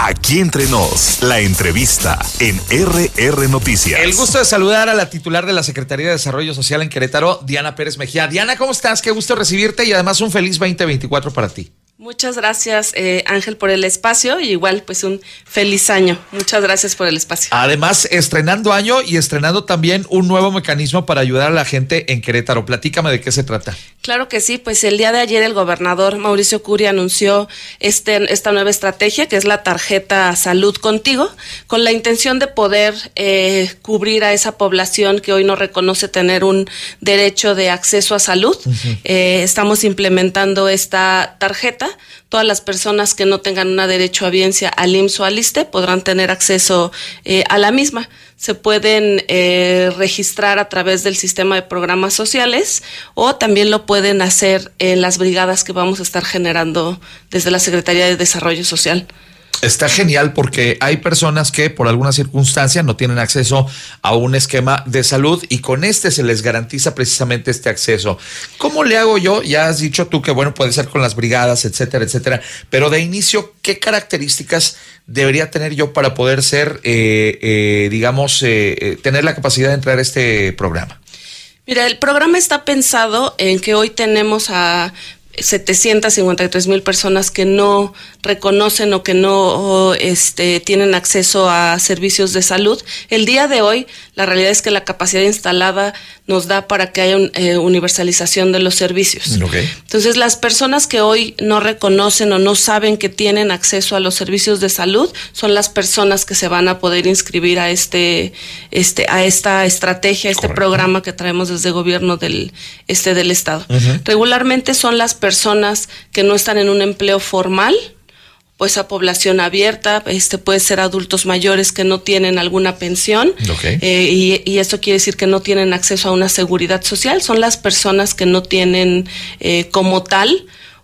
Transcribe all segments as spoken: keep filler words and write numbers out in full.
Aquí entre nos, la entrevista en R R Noticias. El gusto de saludar a la titular de la Secretaría de Desarrollo Social en Querétaro, Diana Pérez Mejía. Diana, ¿cómo estás? Qué gusto recibirte y además un feliz veinte veinticuatro para ti. Muchas gracias, eh, Ángel, por el espacio y igual pues un feliz año. Muchas gracias por el espacio. Además, estrenando año y estrenando también un nuevo mecanismo para ayudar a la gente en Querétaro. Platícame de qué se trata. Claro que sí, pues el día de ayer el gobernador Mauricio Curi anunció este, esta nueva estrategia que es la tarjeta Salud Contigo, con la intención de poder eh, cubrir a esa población que hoy no reconoce tener un derecho de acceso a salud. Uh-huh. Eh, estamos implementando esta tarjeta. Todas las personas que no tengan una derechohabiencia al I M S S o al ISSSTE podrán tener acceso eh, a la misma. Se pueden eh, registrar a través del sistema de programas sociales o también lo pueden hacer en las brigadas que vamos a estar generando desde la Secretaría de Desarrollo Social. Está genial porque hay personas que por alguna circunstancia no tienen acceso a un esquema de salud y con este se les garantiza precisamente este acceso. ¿Cómo le hago yo? Ya has dicho tú que bueno, puede ser con las brigadas, etcétera, etcétera, pero de inicio, ¿qué características debería tener yo para poder ser, eh, eh, digamos, eh, tener la capacidad de entrar a este programa? Mira, el programa está pensado en que hoy tenemos a setecientas cincuenta y tres mil personas que no reconocen o que no este, tienen acceso a servicios de salud. El día de hoy, la realidad es que la capacidad instalada nos da para que haya un, eh, universalización de los servicios. Okay. Entonces, las personas que hoy no reconocen o no saben que tienen acceso a los servicios de salud son las personas que se van a poder inscribir a este, este, a esta estrategia, a este Correcto. Programa que traemos desde el gobierno del, este, del estado. Uh-huh. Regularmente son las personas que no están en un empleo formal, pues a población abierta, este puede ser adultos mayores que no tienen alguna pensión, okay. eh, y, y esto quiere decir que no tienen acceso a una seguridad social, son las personas que no tienen eh, como tal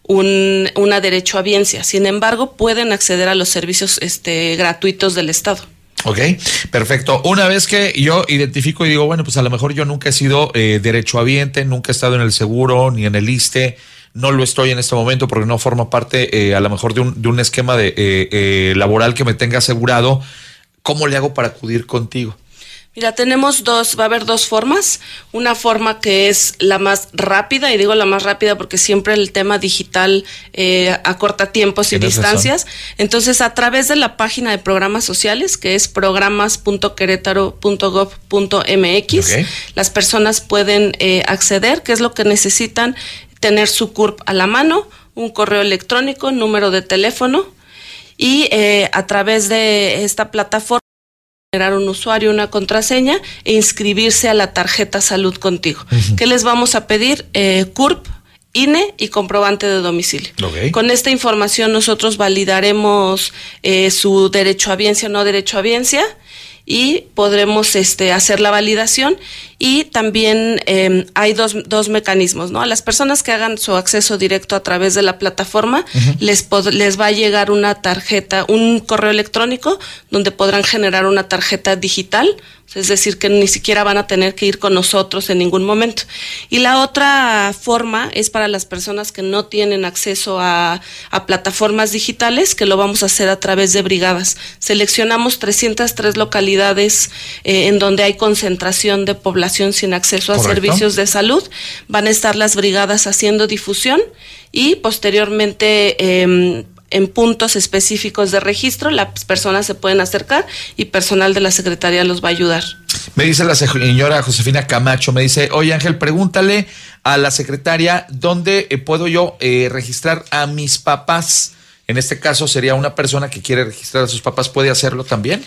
un, una derechohabiencia, sin embargo pueden acceder a los servicios este, gratuitos del Estado. Ok, perfecto. Una vez que yo identifico y digo, bueno, pues a lo mejor yo nunca he sido eh, derechohabiente, nunca he estado en el seguro ni en el ISSSTE, no lo estoy en este momento porque no forma parte eh, a lo mejor de un, de un esquema de, eh, eh, laboral que me tenga asegurado. ¿Cómo le hago para acudir contigo? Mira, tenemos dos, va a haber dos formas. Una forma que es la más rápida, y digo la más rápida porque siempre el tema digital eh, acorta tiempos y distancias. Razón. Entonces, a través de la página de programas sociales, que es programas punto querétaro punto gob punto m x, okay. Las personas pueden eh, acceder, ¿qué es lo que necesitan? Tener su C U R P a la mano, un correo electrónico, número de teléfono y eh, a través de esta plataforma generar un usuario, una contraseña e inscribirse a la tarjeta Salud Contigo. Uh-huh. ¿Qué les vamos a pedir? Eh, C U R P, I N E y comprobante de domicilio. Okay. Con esta información nosotros validaremos eh, su derechohabiencia o no derechohabiencia y podremos este, hacer la validación. Y también eh, hay dos, dos mecanismos, ¿no? A las personas que hagan su acceso directo a través de la plataforma, uh-huh. les, pod- les va a llegar una tarjeta, un correo electrónico donde podrán generar una tarjeta digital, es decir, que ni siquiera van a tener que ir con nosotros en ningún momento. Y la otra forma es para las personas que no tienen acceso a, a plataformas digitales, que lo vamos a hacer a través de brigadas. Seleccionamos trescientas tres localidades eh, en donde hay concentración de población sin acceso a Correcto. Servicios de salud. Van a estar las brigadas haciendo difusión y posteriormente eh, en puntos específicos de registro las personas se pueden acercar y personal de la Secretaría los va a ayudar. Me dice la señora Josefina Camacho, me dice, oye Ángel, pregúntale a la secretaria dónde eh, puedo yo eh, registrar a mis papás. En este caso sería una persona que quiere registrar a sus papás, ¿puede hacerlo también?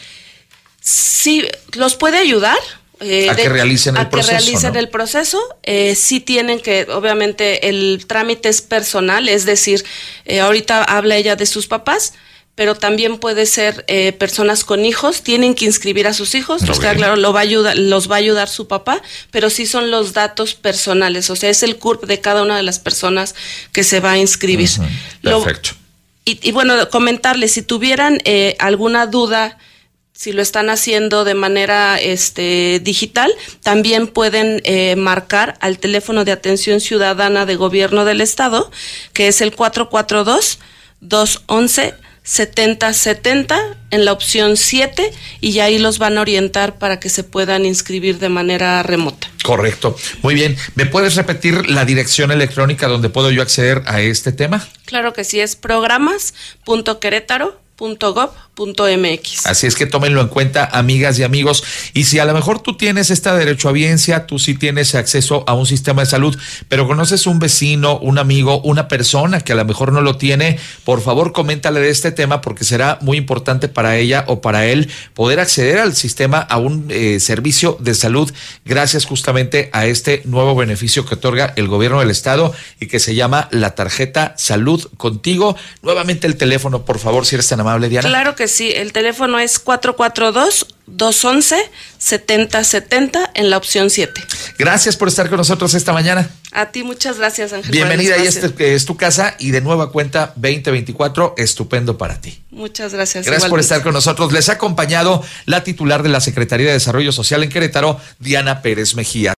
Sí, los puede ayudar. Eh, a que de, realicen el a proceso. A que realicen ¿no? el proceso. Eh, sí tienen que, obviamente, el trámite es personal, es decir, eh, ahorita habla ella de sus papás, pero también puede ser eh, personas con hijos, tienen que inscribir a sus hijos, pues okay. Claro, lo va a ayudar, los va a ayudar su papá, pero sí son los datos personales, o sea, es el C U R P de cada una de las personas que se va a inscribir. Uh-huh. Perfecto. Lo, y, y bueno, comentarles, si tuvieran eh, alguna duda, si lo están haciendo de manera este, digital, también pueden eh, marcar al teléfono de atención ciudadana de gobierno del estado, que es el cuatro cuatro dos, dos uno uno, setenta setenta en la opción siete y ya ahí los van a orientar para que se puedan inscribir de manera remota. Correcto. Muy bien. ¿Me puedes repetir la dirección electrónica donde puedo yo acceder a este tema? Claro que sí, es programas punto querétaro punto gob punto mx. Así es que tómenlo en cuenta, amigas y amigos. Y si a lo mejor tú tienes esta derechohabiencia, tú sí tienes acceso a un sistema de salud, pero conoces un vecino, un amigo, una persona que a lo mejor no lo tiene, por favor coméntale de este tema porque será muy importante para ella o para él poder acceder al sistema, a un eh, servicio de salud gracias justamente a este nuevo beneficio que otorga el gobierno del estado y que se llama la tarjeta Salud Contigo. Nuevamente el teléfono, por favor, si eres tan amable, Diana. Claro que sí, el teléfono es cuatro cuatro dos, dos once, setenta setenta en la opción siete. Gracias por estar con nosotros esta mañana. A ti muchas gracias, Ángel. Bienvenida, y este es tu casa y de nueva cuenta veinte veinticuatro, estupendo para ti. Muchas gracias. Gracias igualmente por estar con nosotros. Les ha acompañado la titular de la Secretaría de Desarrollo Social en Querétaro, Diana Pérez Mejía.